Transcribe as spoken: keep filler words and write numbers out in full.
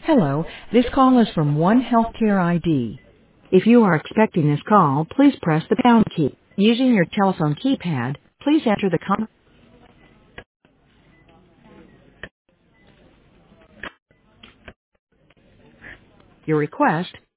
Hello, this call is from One Healthcare I D. If you are expecting this call, please press the pound key. Using your telephone keypad, please enter the com- your request